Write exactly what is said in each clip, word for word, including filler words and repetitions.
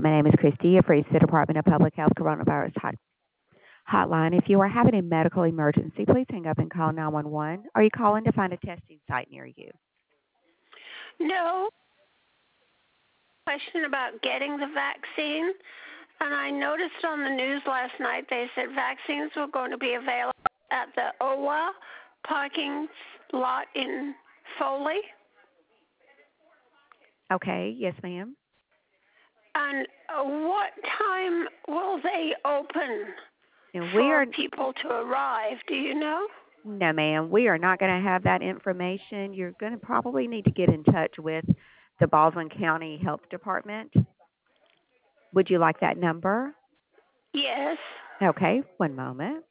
My name is Christy. You've reached the Department of Public Health Coronavirus hot, Hotline. If you are having a medical emergency, please hang up and call nine one one. Are you calling to find a testing site near you? No. Question about getting the vaccine. And I noticed on the news last night they said vaccines were going to be available at the O W A parking lot in Foley. Okay, yes, ma'am. And uh, what time will they open And we for are people to arrive? Do you know? no, ma'am. We are not going to have that information. You're going to probably need to get in touch with the Baldwin County Health Department. Would you like that number? Yes. Okay, one moment.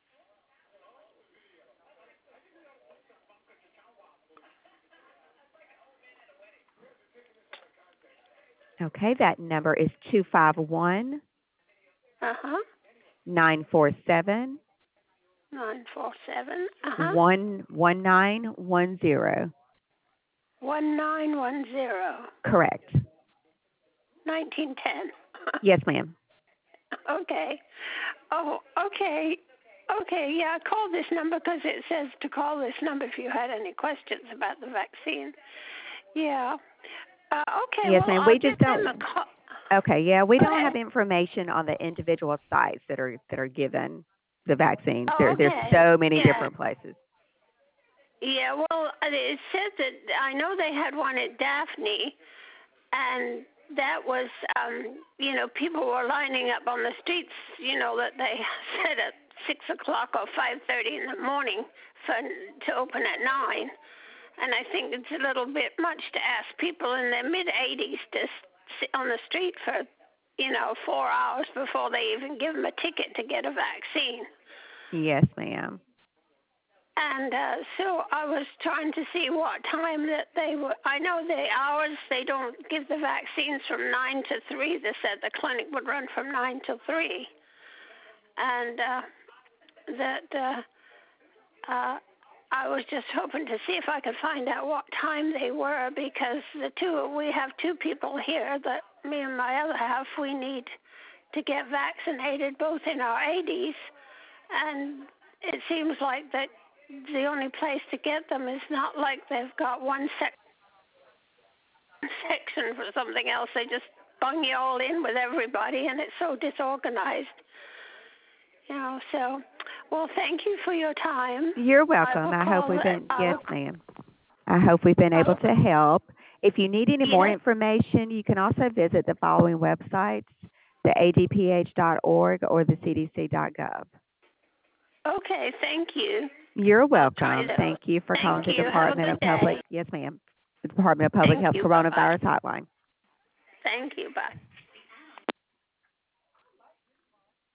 Okay, that number is two five one, Uh-huh. nine four seven, nine four seven. Uh-huh. one one nine one zero. one nine one zero. Correct. nineteen ten. Yes, ma'am. Okay. Oh, okay. Okay, yeah, I called this number because it says to call this number if you had any questions about the vaccine. Yeah. Uh, okay, Yes, well, ma'am. I'll We just give them don't. a call. Okay, yeah, we don't Okay. have information on the individual sites that are that are given the vaccines. Oh, There, there's okay. so many Yeah. different places. Yeah, well, it said that I know they had one at Daphne, and that was, um, you know, people were lining up on the streets, you know, that they said at six o'clock or five thirty in the morning for to open at nine. And I think it's a little bit much to ask people in their mid eighties to sit on the street for, you know, four hours before they even give them a ticket to get a vaccine. Yes, ma'am. And uh, so I was trying to see what time that they were. I know the hours, they don't give the vaccines from nine to three. They said the clinic would run from nine to three. And uh, that uh, uh, I was just hoping to see if I could find out what time they were, because the two, we have two people here that me and my other half, we need to get vaccinated, both in our eighties. And it seems like that the only place to get them is not like they've got one sec- section for something else. They just bung you all in with everybody, and it's so disorganized. You know, so, well, thank you for your time. You're welcome. I, I hope we've been, yes, ma'am. I hope we've been able to help. If you need any more yes. information, you can also visit the following websites, the A D P H dot org or the C D C dot gov. Okay, thank you. You're welcome. To, thank you for thank calling you. the Department of Have a good Public, day. yes, ma'am, the Department of Public Thank Health you. Coronavirus Bye-bye. Hotline. Thank you. Bye.